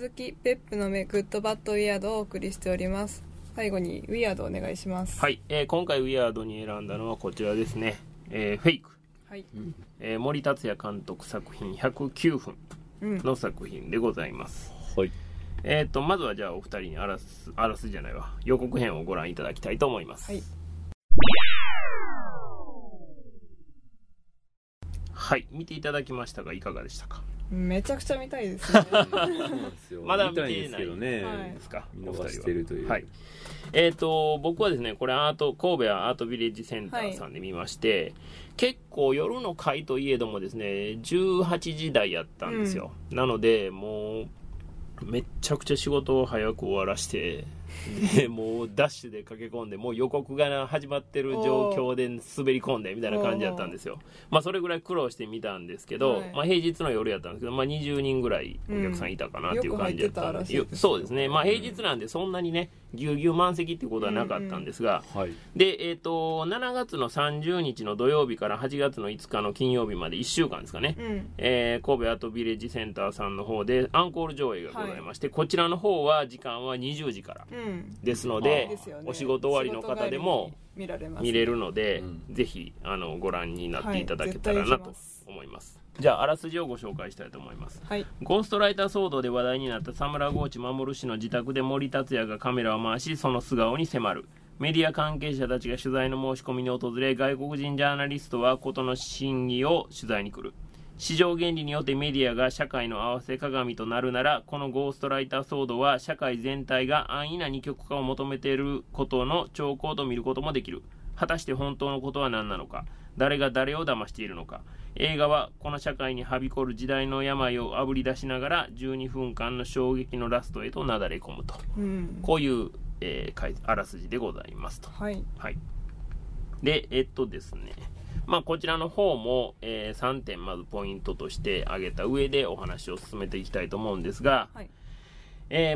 続きペップの目グッドバッドウィアードをお送りしております。最後にウィアードお願いします。 はい、今回ウィアードに選んだのはこちらですね、フェイク、 はい、 森達也監督作品109分の作品でございます、 はい。 まずはじゃあお二人にあらすじゃないわ予告編をご覧いただきたいと思います。 はい、 はい、見ていただきましたがいかがでしたか？ めちゃくちゃ見たいですね。 そうなんですよ。 まだ見てない見たいんですけどね。 はいですか？ 見逃してるという。 はい。僕はですね、これ神戸アートビレッジセンターさんで見まして、結構夜の回といえどもですね、18時台やったんですよ。なので、もう、めっちゃくちゃ仕事を早く終わらして、でもうダッシュで駆け込んで、もう予告が始まってる状況で滑り込んでみたいな感じだったんですよ。まあそれぐらい苦労して見たんですけど、まあ平日の夜やったんですけど、まあ20人ぐらいお客さんいたかなっていう感じだったんで、そうですね。まあ平日なんでそんなにね、ぎゅうぎゅう満席っていうことはなかったんですが、 はい。 で、7月の30日の土曜日から8月の5日の金曜日まで1週間ですかね、神戸アートビレッジセンターさんの方でアンコール上映がございまして、こちらの方は時間は20時からですので、お仕事終わりの方でも見れるので、ぜひご覧になっていただけたらなと思います。じゃああらすじをご紹介したいと思います、はい、ゴーストライター騒動で話題になった佐村河内守氏の自宅で森達也がカメラを回し、その素顔に迫る。メディア関係者たちが取材の申し込みに訪れ、外国人ジャーナリストは事の真偽を取材に来る。市場原理によってメディアが社会の合わせ鏡となるなら、このゴーストライター騒動は社会全体が安易な二極化を求めていることの兆候と見ることもできる。果たして本当のことは何なのか、誰が誰を騙しているのか。映画はこの社会にはびこる時代の病をあぶり出しながら12分間の衝撃のラストへとなだれ込むと、こういう、あらすじでございますと。はい、はい、でですね、まあこちらの方も、3点まずポイントとして挙げた上でお話を進めていきたいと思うんですが、はい、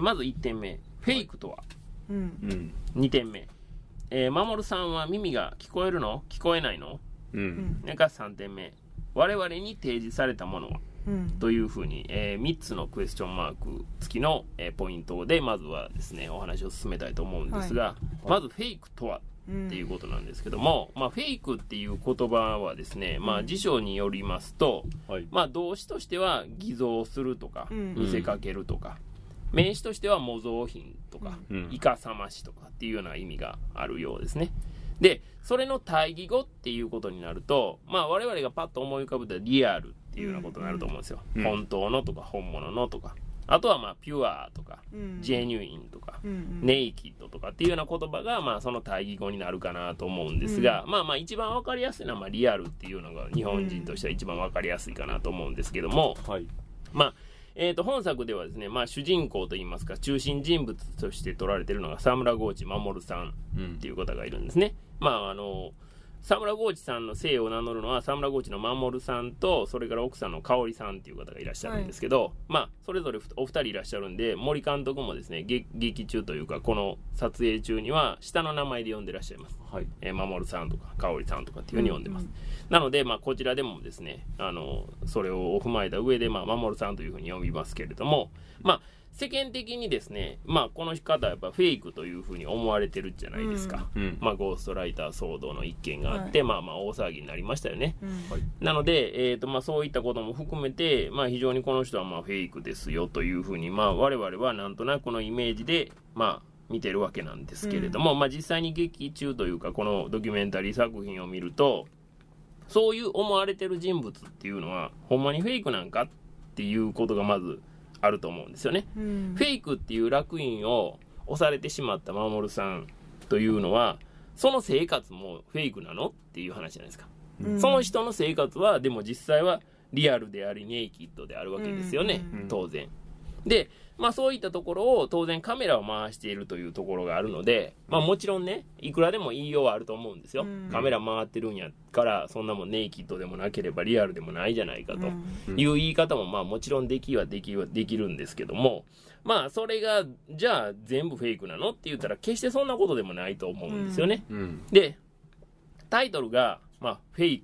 まず1点目、フェイクとは、2点目、守さんは耳が聞こえるの？聞こえないの？が3点目、我々に提示されたものは、というふうに、3つのクエスチョンマーク付きの、ポイントでまずはですねお話を進めたいと思うんですが、まずフェイクとはっていうことなんですけども、まあ、フェイクっていう言葉はですね、まあ、辞書によりますと、まあ、動詞としては偽造するとか、見せかけるとか、名詞としては模造品とか、いかさましとかっていうような意味があるようですね。で、それの対義語っていうことになると、まあ我々がパッと思い浮かぶとリアルっていうようなことになると思うんですよ。本当のとか本物のとか。あとはまあピュアとか、ジェニュインとか、ネイキッドとかっていうような言葉がまあその対義語になるかなと思うんですが、まあまあ一番わかりやすいのはまあリアルっていうのが日本人としては一番わかりやすいかなと思うんですけども、まあ本作ではですね、まあ、主人公といいますか中心人物として取られているのが佐村河内守さんっていう方がいるんですね。まあ佐村河内さんの姓を名乗るのは佐村河内の守さんと、それから奥さんの香織さんっていう方がいらっしゃるんですけど、まあそれぞれお二人いらっしゃるんで、森監督もですね劇中というかこの撮影中には下の名前で呼んでらっしゃいます。守さんとか香織さんとかっていうふうに呼んでます。なのでまあこちらでもですねそれを踏まえた上でまあ守さんというふうに呼びますけれども、まあ世間的にですね、まあこの方はやっぱフェイクというふうに思われてるじゃないですか。まあゴーストライター騒動の一件があって、まあまあ大騒ぎになりましたよね。なのでまあそういったことも含めて、まあ非常にこの人はまあフェイクですよというふうに、まあ我々はなんとなくのイメージでまあ見てるわけなんですけれども、まあ実際に劇中というかこのドキュメンタリー作品を見ると、そういう思われてる人物っていうのはほんまにフェイクなんかっていうことがまずあると思うんですよね。フェイクっていう烙印を押されてしまった守さんというのは、その生活もフェイクなのっていう話じゃないですか。その人の生活はでも実際はリアルでありネイキッドであるわけですよね、当然。で、まあそういったところを当然カメラを回しているというところがあるので、まあもちろんね、いくらでも言いようはあると思うんですよ。カメラ回ってるんやから、そんなもんネイキッドでもなければリアルでもないじゃないかという言い方もまあもちろんできるんですけども、まあそれがじゃあ全部フェイクなのって言ったら決してそんなことでもないと思うんですよね。で、タイトルがまあフェイク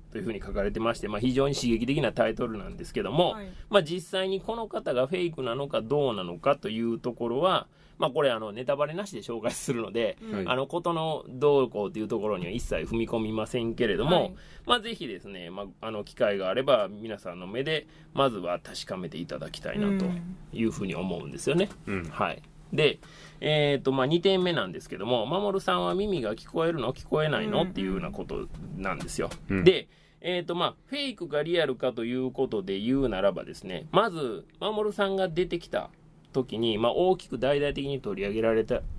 というふうに書かれてまして、非常に刺激的なタイトルなんですけども、実際にこの方がフェイクなのかどうなのかというところは、これネタバレなしで紹介するので、ことのどうこうというところには一切踏み込みませんけれども、ぜひですね、機会があれば皆さんの目でまずは確かめていただきたいなというふうに思うんですよね。はい。で、2点目なんですけども、守さんは耳が聞こえるの聞こえないのっていうようなことなんですよ。で、フェイクかリアルかということで言うならばですね、まず守さんが出てきた時に、大きく大々的に取り上げられた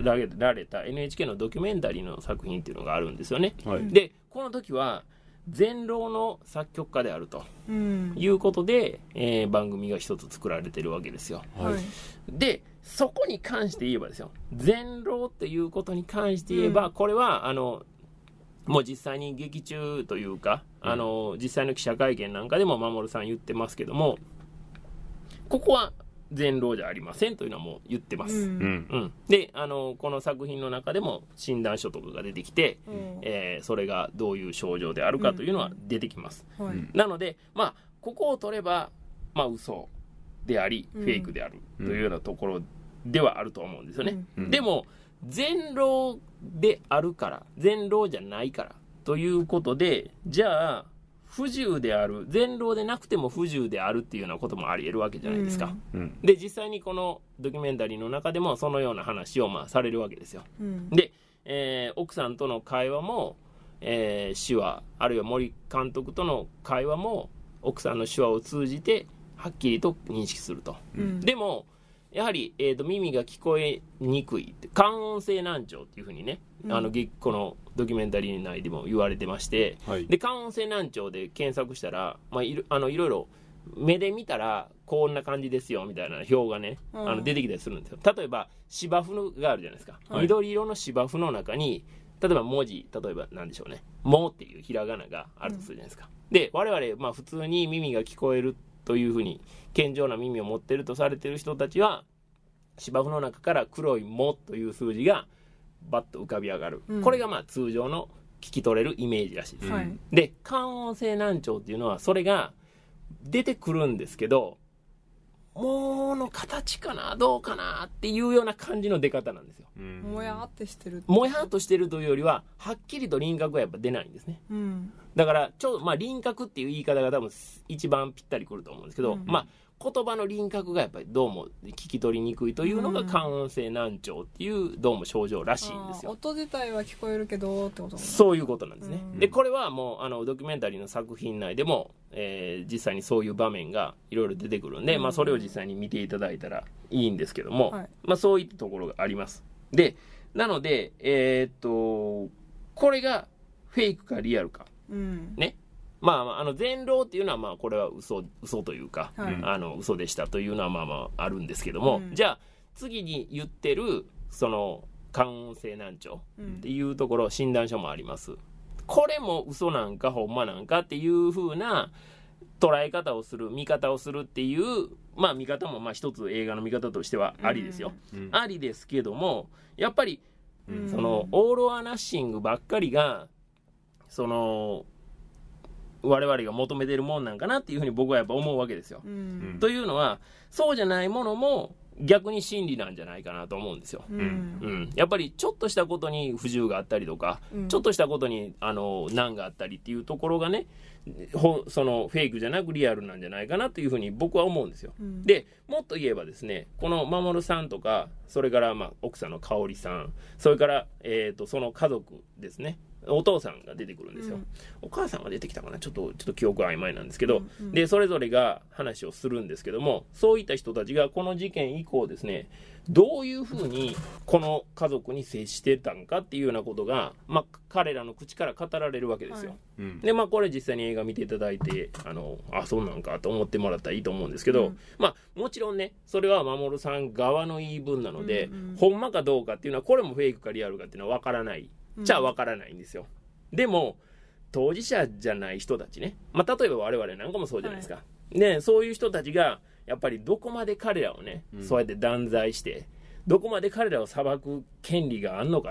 NHK のドキュメンタリーの作品っていうのがあるんですよね。で、この時は全労の作曲家であるということで、番組が一つ作られてるわけですよ。で、そこに関して言えばですよ、全労っていうことに関して言えば、これはもう実際に劇中というか、実際の記者会見なんかでも守さん言ってますけども、ここは全労じゃありませんというのはもう言ってます。で、この作品の中でも診断書とかが出てきて、それがどういう症状であるかというのは出てきます。なので、ここを取れば、嘘であり、フェイクであるというようなところではあると思うんですよね。でも、全労であるから、全労じゃないからということで、じゃあ、不自由である、全労でなくても不自由であるっていうようなこともあり得るわけじゃないですか。で、実際にこのドキュメンタリーの中でもそのような話をされるわけですよ。で、奥さんとの会話も、手話、あるいは森監督との会話も奥さんの手話を通じてはっきりと認識すると。でも、やはり、耳が聞こえにくい、感音性難聴っていうふうにね、このドキュメンタリー内でも言われてまして、で、感音性難聴で検索したら、いろいろ目で見たらこんな感じですよみたいな表がね、出てきたりするんですよ。例えば芝生があるじゃないですか。緑色の芝生の中に、例えば文字、例えば何でしょうね、もっていうひらがながあるとするじゃないですか。で、我々、普通に耳が聞こえるというふうに健常な耳を持っているとされている人たちは、芝生の中から黒いもという数字がバッと浮かび上がる、これが通常の聞き取れるイメージらしいです。で、感音性難聴っていうのはそれが出てくるんですけど、もの形かなどうかなっていうような感じの出方なんですよ。 もやーってしてる、 もやーっとしてるというよりははっきりと輪郭がやっぱ出ないんですね。だから輪郭っていう言い方が多分一番ぴったりくると思うんですけど、言葉の輪郭がやっぱりどうも聞き取りにくいというのが感音性難聴っていうどうも症状らしいんですよ。 音自体は聞こえるけどってこと、 そういうことなんですね。で、これはもうドキュメンタリーの作品内でも、実際にそういう場面がいろいろ出てくるんで、それを実際に見ていただいたらいいんですけども、そういったところがあります。で、なのでこれがフェイクかリアルか、ね、全労っていうのはこれは嘘というか、嘘でしたというのはあるんですけども、じゃあ次に言ってるその感音性難聴っていうところ、診断書もあります。これも嘘なんかほんまなんかっていう風な捉え方をする、見方をするっていう見方も一つ映画の見方としてはありですよ。ありですけども、やっぱりそのオール・オア・ナッシングばっかりがその我々が求めてるもんなんかなっていうふうに僕はやっぱ思うわけですよ。というのは、そうじゃないものも逆に真理なんじゃないかなと思うんですよ。やっぱりちょっとしたことに不自由があったりとか、ちょっとしたことに難があったりっていうところがね、そのフェイクじゃなくリアルなんじゃないかなというふうに僕は思うんですよ。で、もっと言えばですね、この守さんとか、それから奥さんの香織さん、それからその家族ですね、お父さんが出てくるんですよ。お母さんが出てきたかな、ちょっと記憶曖昧なんですけど、でそれぞれが話をするんですけども、そういった人たちがこの事件以降ですね、どういうふうにこの家族に接してたんかっていうようなことが、彼らの口から語られるわけですよ。でこれ実際に映画見ていただいて、そうなんかと思ってもらったらいいと思うんですけど、もちろんね、それは守さん側の言い分なので、ほんまかどうかっていうのは、これもフェイクかリアルかっていうのは分からないじゃあ分からないんですよ。でも当事者じゃない人たちね、例えば我々なんかもそうじゃないですか、ね、そういう人たちがやっぱりどこまで彼らをね、そうやって断罪してどこまで彼らを裁く権利があんのかなっ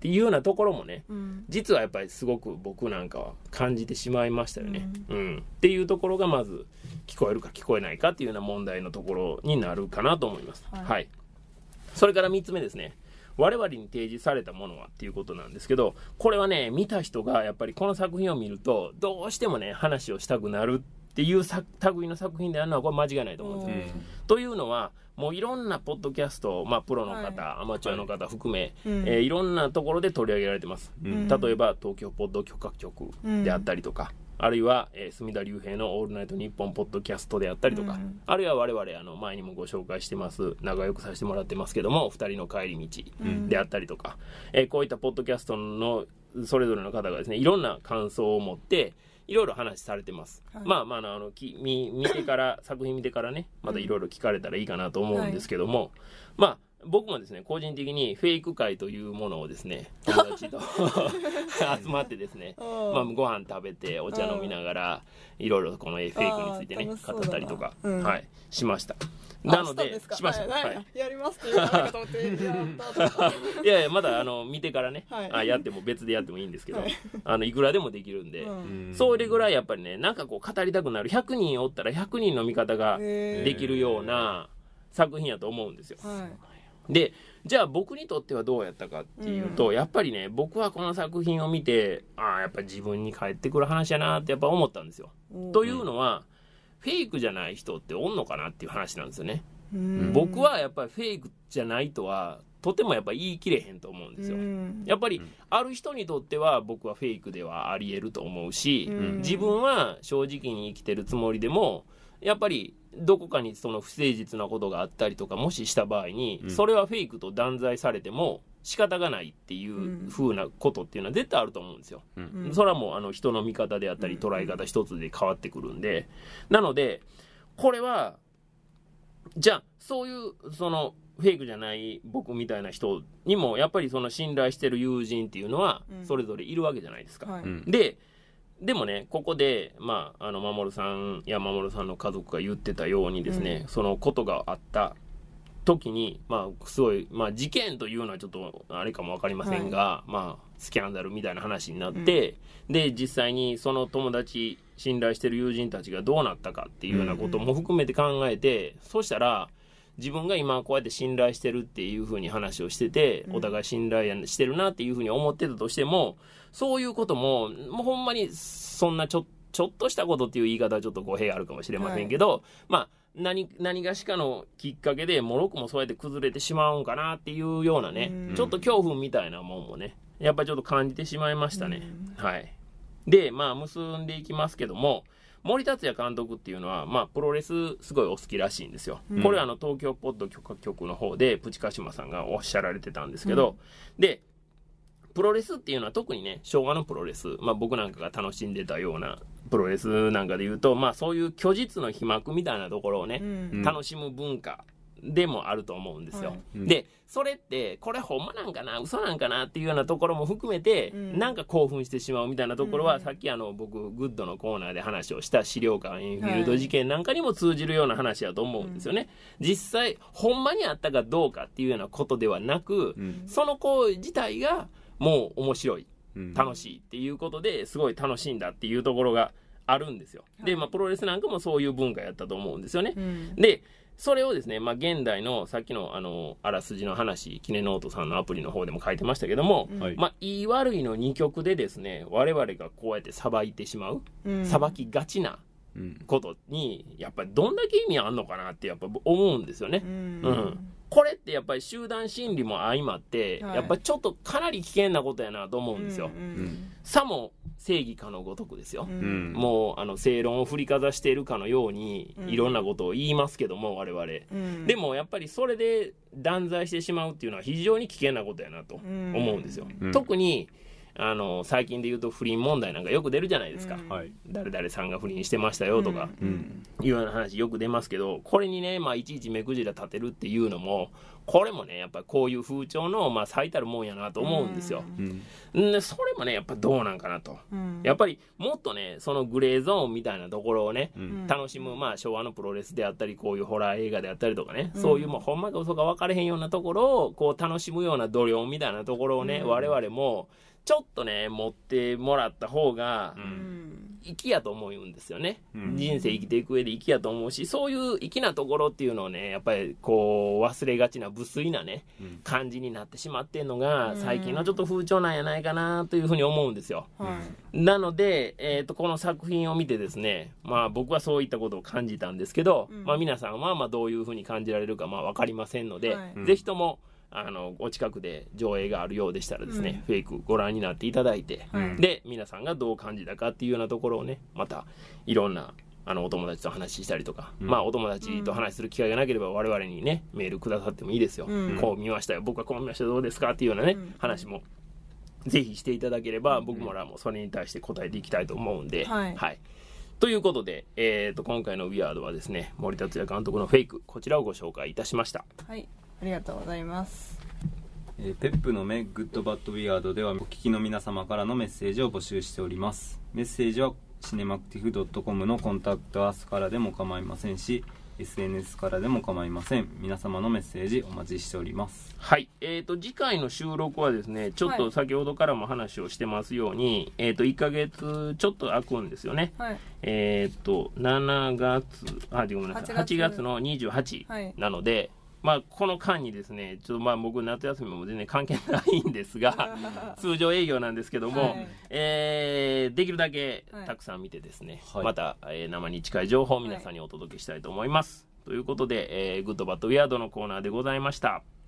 っていうようなところもね、実はやっぱりすごく僕なんかは感じてしまいましたよね、っていうところがまず聞こえるか聞こえないかっていうような問題のところになるかなと思います。はい、それから3つ目ですね、我々に提示されたものはっていうことなんですけど、これはね、見た人がやっぱりこの作品を見るとどうしてもね話をしたくなるっていう類の作品であるのはこれ間違いないと思うんですよ。というのはもういろんなポッドキャスト、プロの方、アマチュアの方含め、いろんなところで取り上げられてます、例えば東京ポッド許可局であったりとか、あるいは、隅田隆平のオールナイトニッポンポッドキャストであったりとか、あるいは我々前にもご紹介してます仲良くさせてもらってますけども二人の帰り道であったりとか、こういったポッドキャストのそれぞれの方がですね、いろんな感想を持っていろいろ話されてます、見てから作品見てからねまたいろいろ聞かれたらいいかなと思うんですけども、僕もですね個人的にフェイク会というものをですね友達と集まってですねご飯食べてお茶飲みながらいろいろこのフェイクについてね語ったりとか、しました。なのでしました、 やりますって言わないかと思ってやったいやいやまだ見てからね、やっても別でやってもいいんですけど、いくらでもできるんで、それぐらいやっぱりねなんかこう語りたくなる、100人おったら100人の見方ができるような作品やと思うんですよ。でじゃあ僕にとってはどうやったかっていうと、やっぱりね僕はこの作品を見てやっぱり自分に返ってくる話やなってやっぱ思ったんですよ。というのはフェイクじゃない人っておんのかなっていう話なんですよね。僕はやっぱりフェイクじゃないとはとてもやっぱ言い切れへんと思うんですよ。やっぱりある人にとっては僕はフェイクではあり得ると思うし、自分は正直に生きてるつもりでもやっぱりどこかにその不誠実なことがあったりとかもしした場合に、それはフェイクと断罪されても仕方がないっていう風なことっていうのは絶対あると思うんですよ。それはもう人の見方であったり捉え方一つで変わってくるんで、なのでこれはじゃあそういうそのフェイクじゃない僕みたいな人にもやっぱりその信頼してる友人っていうのはそれぞれいるわけじゃないですか。でもねここで守さんや守さんの家族が言ってたようにですね、そのことがあった時にすごい事件というのはちょっとあれかも分かりませんが、スキャンダルみたいな話になって、で実際にその友達信頼してる友人たちがどうなったかっていうようなことも含めて考えて、そうしたら自分が今こうやって信頼してるっていう風に話をしてて、お互い信頼してるなっていう風に思ってたとしても、そういうこともほんまにそんなちょっとしたことっていう言い方はちょっと語弊あるかもしれませんけど、何がしかのきっかけでもろくもそうやって崩れてしまうんかなっていうようなね、ちょっと恐怖みたいなもんもねやっぱりちょっと感じてしまいましたね。で結んでいきますけども、森達也監督っていうのは、プロレスすごいお好きらしいんですよ。これは東京ポッド許可局の方でプチカシマさんがおっしゃられてたんですけど、でプロレスっていうのは特にね昭和のプロレス、僕なんかが楽しんでたようなプロレスなんかで言うと、そういう虚実の皮膜みたいなところをね、楽しむ文化でもあると思うんですよ。でそれってこれほんまなんかな嘘なんかなっていうようなところも含めて、なんか興奮してしまうみたいなところは、さっき僕グッドのコーナーで話をした資料館エンフィールド事件なんかにも通じるような話だと思うんですよね。実際ほんまにあったかどうかっていうようなことではなく、その行為自体がもう面白い楽しいっていうことですごい楽しいんだっていうところがあるんですよ。でプロレスなんかもそういう文化やったと思うんですよね。でそれをですね、現代のさっきのあらすじの話キネノートさんのアプリの方でも書いてましたけども、いい悪いの2極でですね我々がこうやって裁いてしまう、裁きがちなことにやっぱりどんだけ意味あんのかなってやっぱ思うんですよね。これってやっぱり集団心理も相まって、やっぱりちょっとかなり危険なことやなと思うんですよ。さも正義かのごとくですよ。もう正論を振りかざしているかのようにいろんなことを言いますけども我々、でもやっぱりそれで断罪してしまうっていうのは非常に危険なことやなと思うんですよ。特に最近で言うと不倫問題なんかよく出るじゃないですか、誰々さんが不倫してましたよとか、いうような話よく出ますけど、これにね、いちいち目くじら立てるっていうのも、これもねやっぱりこういう風潮の、最たるもんやなと思うんですよ、でそれもねやっぱどうなんかなと、やっぱりもっとねそのグレーゾーンみたいなところをね、楽しむ、昭和のプロレスであったり、こういうホラー映画であったりとかね、そういうもうほんまか嘘か分かれへんようなところをこう楽しむような度量みたいなところをね、我々もちょっとね持ってもらった方が粋やと思うんですよね、人生生きていく上で粋やと思うし、そういう粋なところっていうのをねやっぱりこう忘れがちな無粋なね、感じになってしまってんのが最近のちょっと風潮なんやないかなというふうに思うんですよ、なので、この作品を見てですね、僕はそういったことを感じたんですけど、皆さんはどういうふうに感じられるか分かりませんので、ぜひともお近くで上映があるようでしたらですね、フェイクご覧になっていただいて、で皆さんがどう感じたかっていうようなところをね、またいろんなお友達と話したりとか、お友達と話する機会がなければ我々にねメールくださってもいいですよ、こう見ましたよ、僕はこう見ましたどうですかっていうようなね、話もぜひしていただければ、僕もらもそれに対して答えていきたいと思うんで、ということで、今回のウィアードはですね、森達也監督のフェイク、こちらをご紹介いたしました。 ありがとうございます。 ペップの目グッドバッドウィアードではお聞きの皆様からのメッセージを募集しております。メッセージはシネマクティフ .com のコンタクトアスからでも構いませんし、 SNS からでも構いません。皆様のメッセージお待ちしております。 はい、次回の収録はですね、ちょっと先ほどからも話をしてますように、1ヶ月ちょっと空くんですよね、7月ごめんなさい、8月の28なので、この間にですね、ちょっと僕夏休みも全然関係ないんですが通常営業なんですけども、できるだけたくさん見てですね、また、生に近い情報を皆さんにお届けしたいと思います、ということで、グッドバッドウィアードのコーナーでございました。